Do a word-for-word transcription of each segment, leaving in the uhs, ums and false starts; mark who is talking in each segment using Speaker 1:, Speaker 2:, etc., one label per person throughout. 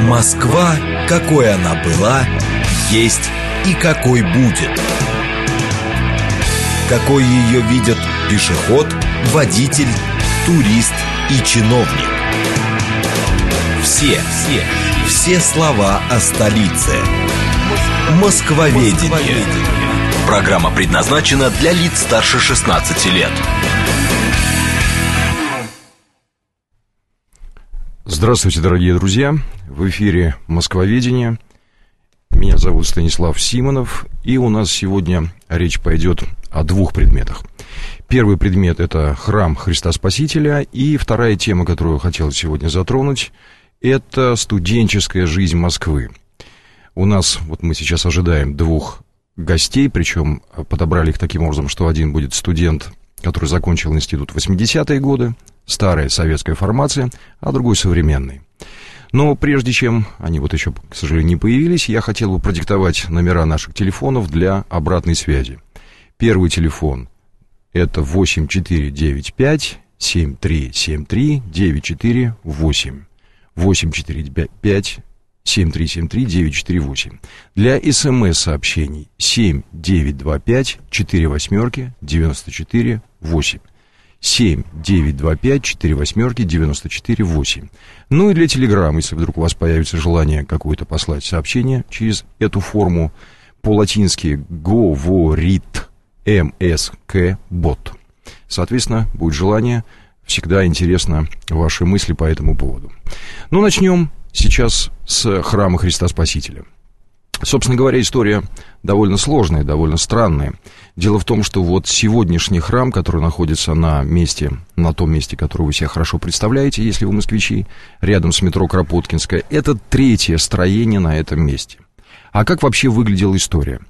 Speaker 1: Москва, какой она была, есть и какой будет. Какой ее видят пешеход, водитель, турист и чиновник. Все, все, все слова о столице. Москвоведение. Программа предназначена для лиц старше шестнадцати лет.
Speaker 2: Здравствуйте, дорогие друзья. В эфире «Москвоведение». Меня зовут Станислав Симонов. И у нас сегодня речь пойдет о двух предметах. Первый предмет – это храм Христа Спасителя. И вторая тема, которую я хотел сегодня затронуть – это студенческая жизнь Москвы. У нас, вот мы сейчас ожидаем двух гостей, причем подобрали их таким образом, что один будет студент, который закончил институт в восьмидесятые годы, старая советская формация, а другой современный. Но прежде чем они вот еще, к сожалению, не появились, я хотел бы продиктовать номера наших телефонов для обратной связи. Первый телефон – это восемь четыре девять пять семь три семь три девять четыре восемь. восемь четыре пять семь три семь три девять четыре восемь. Для СМС-сообщений семь девять два пять четыре восьмерки девяносто четыре восемь. семь девять два пять четыре восьмерки девяносто четыре восемь. Ну и для Телеграм, если вдруг у вас появится желание какое-то послать сообщение через эту форму, по-латински говорит МСК бот. Соответственно, будет желание, всегда интересно ваши мысли по этому поводу. Ну, начнем сейчас с храма Христа Спасителя. Собственно говоря, история довольно сложная, довольно странная. Дело в том, что вот сегодняшний храм, который находится на месте, на том месте, которое вы себе хорошо представляете, если вы москвичи, рядом с метро Кропоткинская, это третье строение на этом месте. А как вообще выглядела история?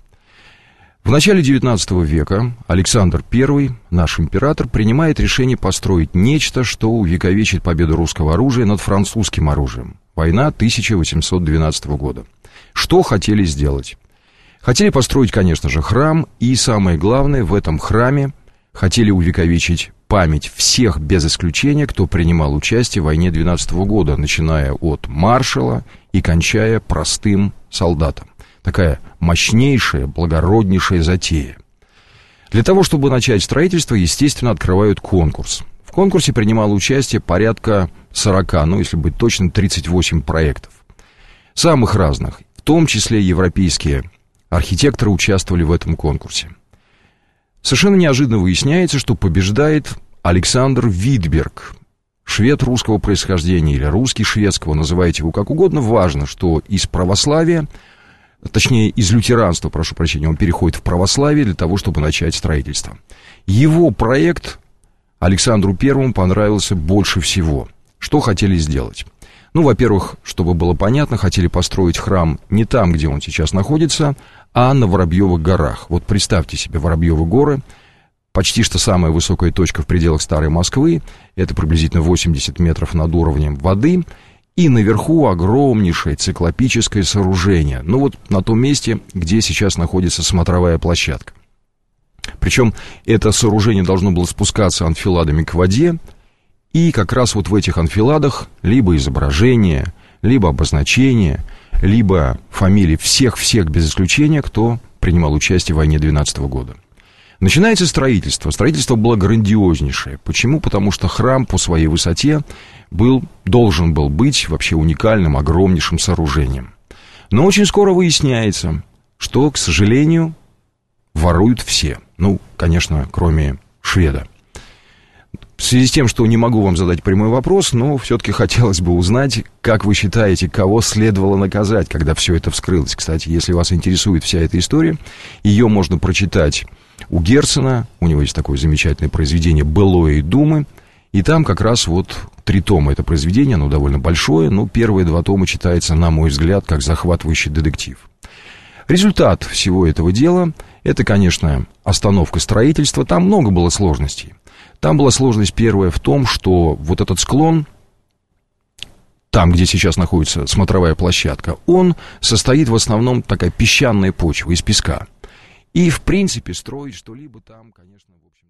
Speaker 2: В начале девятнадцатого века Александр Первый, наш император, принимает решение построить нечто, что увековечит победу русского оружия над французским оружием. Война тысяча восемьсот двенадцатого года. Что хотели сделать? Хотели построить, конечно же, храм, и самое главное, в этом храме хотели увековечить память всех без исключения, кто принимал участие в войне двенадцатого года, начиная от маршала и кончая простым солдатом. Такая мощнейшая, благороднейшая затея. Для того, чтобы начать строительство, естественно, открывают конкурс. В конкурсе принимало участие порядка сорока, ну, если быть точным, тридцать восемь проектов. Самых разных, в том числе европейские архитекторы участвовали в этом конкурсе. Совершенно неожиданно выясняется, что побеждает Александр Витберг, швед русского происхождения или русский шведского, называйте его как угодно, важно, что из православия, точнее из лютеранства, прошу прощения, он переходит в православие для того, чтобы начать строительство. Его проект Александру Первому понравился больше всего. Что хотели сделать? Ну, во-первых, чтобы было понятно, хотели построить храм не там, где он сейчас находится, а на Воробьевых горах. Вот представьте себе Воробьевы горы, почти что самая высокая точка в пределах Старой Москвы, это приблизительно восемьдесят метров над уровнем воды, и наверху огромнейшее циклопическое сооружение, ну вот на том месте, где сейчас находится смотровая площадка. Причем это сооружение должно было спускаться анфиладами к воде, и как раз вот в этих анфиладах либо изображение, либо обозначение, либо фамилии всех-всех без исключения, кто принимал участие в войне двенадцатого года. Начинается строительство. Строительство было грандиознейшее. Почему? Потому что храм по своей высоте был, должен был быть вообще уникальным, огромнейшим сооружением. Но очень скоро выясняется, что, к сожалению, воруют все. Ну, конечно, кроме шведа. В связи с тем, что не могу вам задать прямой вопрос, но все-таки хотелось бы узнать, как вы считаете, кого следовало наказать, когда все это вскрылось. Кстати, если вас интересует вся эта история, ее можно прочитать у Герцена, у него есть такое замечательное произведение «Былое и думы», и там как раз вот три тома это произведение, оно довольно большое, но первые два тома читается, на мой взгляд, как захватывающий детектив. Результат всего этого дела – это, конечно, остановка строительства, там много было сложностей. Там была сложность первая в том, что вот этот склон, там, где сейчас находится смотровая площадка, он состоит в основном такая песчаная почва из песка. И, в принципе, строить что-либо там, конечно, в общем...